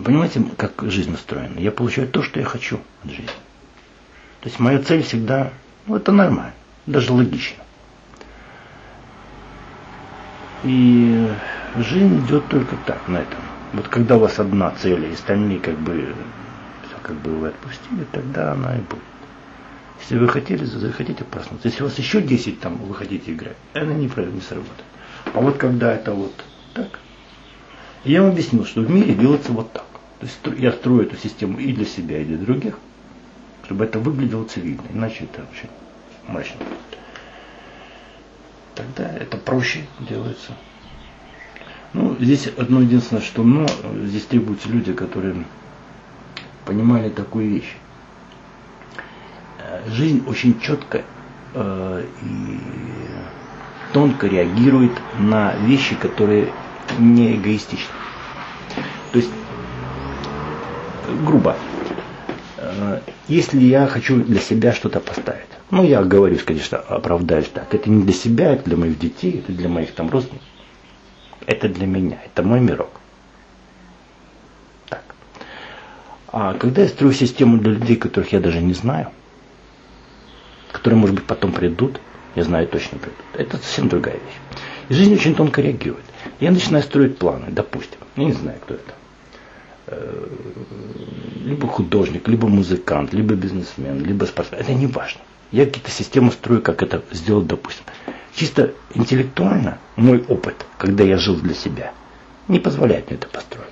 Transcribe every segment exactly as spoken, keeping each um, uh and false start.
понимаете, как жизнь устроена? Я получаю то, что я хочу от жизни. То есть моя цель всегда, ну это нормально, даже логично. И жизнь идет только так, на этом. Вот когда у вас одна цель, и остальные как бы, все как бы вы отпустили, тогда она и будет. Если вы хотели, захотите проснуться. Если у вас еще десять там вы хотите играть, она не, не сработает. А вот когда это вот так, я вам объяснил, что в мире делается вот так. То есть я строю эту систему и для себя, и для других, чтобы это выглядело цивильно. Иначе это очень мрачно будет. Тогда это проще делается. Ну, здесь одно единственное, что но, здесь требуются люди, которые понимали такую вещь. Жизнь очень четко э, и тонко реагирует на вещи, которые не эгоистичны. То есть, грубо, э, если я хочу для себя что-то поставить, ну, я говорю, конечно, оправдаюсь так, это не для себя, это для моих детей, это для моих там родственников, это для меня, это мой мирок. Так. А когда я строю систему для людей, которых я даже не знаю, которые, может быть, потом придут, я знаю, точно придут, это совсем другая вещь. И жизнь очень тонко реагирует. Я начинаю строить планы, допустим, я не знаю, кто это. Либо художник, либо музыкант, либо бизнесмен, либо спортсмен. Это не важно. Я какие-то системы строю, как это сделать, допустим. Чисто интеллектуально мой опыт, когда я жил для себя, не позволяет мне это построить.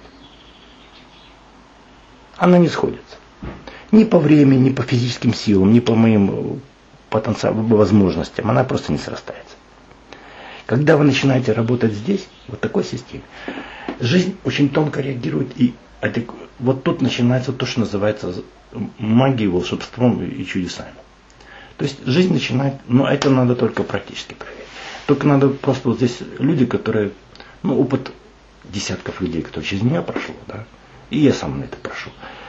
Она не сходится. Ни по времени, ни по физическим силам, ни по моим потенциалам, возможностям. Она просто не срастается. Когда вы начинаете работать здесь, вот такой системе, жизнь очень тонко реагирует, и вот тут начинается то, что называется магией, волшебством и чудесами. То есть жизнь начинает, но это надо только практически проверить. Только надо просто вот здесь люди, которые, ну, опыт десятков людей, которые через меня прошло, да, и я сам на это прошел.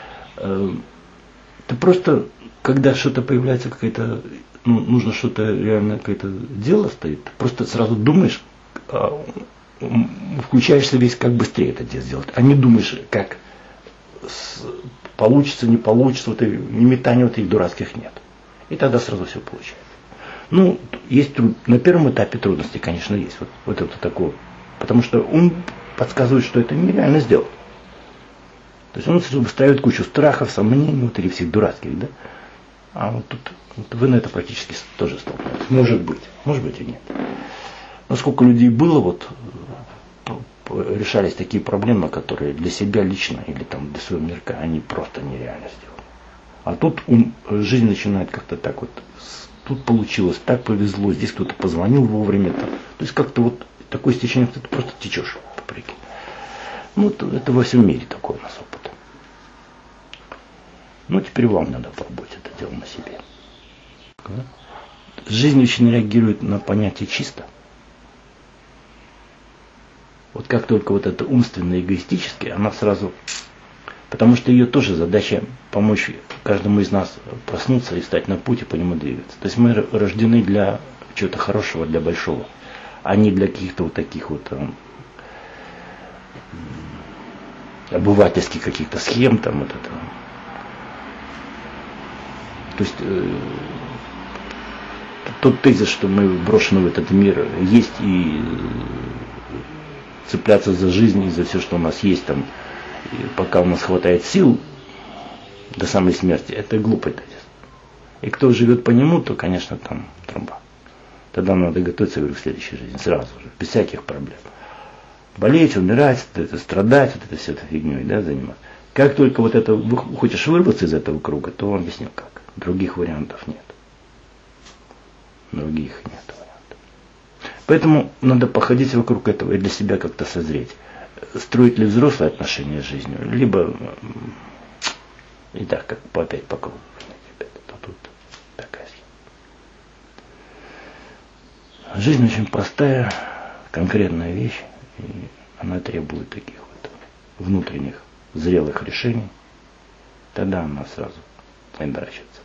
Ты просто, когда что-то появляется, какая-то, ну, нужно что-то реально, какое-то дело стоит, просто сразу думаешь, включаешься весь, как быстрее это сделать, а не думаешь, как получится, не получится, вот и метаний вот этих дурацких нет. И тогда сразу все получается. Ну, есть труд, на первом этапе трудности, конечно, есть. Вот, вот это такое. Потому что ум подсказывает, что это нереально сделать. То есть он выстраивает кучу страхов, сомнений, вот этих всех дурацких, да? А вот тут вот вы на это практически тоже столкнулись. Может быть, может быть и нет. Но сколько людей было, вот решались такие проблемы, которые для себя лично или там для своего мирка, они просто нереально сделать. А тут ум, жизнь начинает как-то так вот, тут получилось, так повезло, здесь кто-то позвонил вовремя. Там. То есть как-то вот такое стечение, ты просто течешь по реке. Ну, это, это во всем мире такой у нас опыт. Ну, теперь вам надо пробовать это дело на себе. Жизнь очень реагирует на понятие чисто. Вот как только вот это умственно эгоистическое, она сразу... Потому что ее тоже задача помочь каждому из нас проснуться и стать на путь и по нему двигаться. То есть мы рождены для чего-то хорошего, для большого, а не для каких-то вот таких вот там, обывательских каких-то схем там вот это. То есть э, тот тезис, что мы брошены в этот мир, есть и цепляться за жизнь и за все, что у нас есть там, и пока у нас хватает сил до самой смерти, это глупый тезис. И кто живет по нему, то, конечно, там труба. Тогда надо готовиться, говорю, к следующей жизни, сразу же, без всяких проблем. Болеть, умирать, это, страдать, вот это все это фигней, да, заниматься. Как только вот это, хочешь вырваться из этого круга, то он объяснил как. Других вариантов нет. Других нет вариантов. Поэтому надо походить вокруг этого и для себя как-то созреть. Строить ли взрослые отношения с жизнью, либо и так, как по опять по кругу. То тут такая схема. Жизнь очень простая, конкретная вещь, и она требует таких вот внутренних, зрелых решений. Тогда она сразу оборачивается.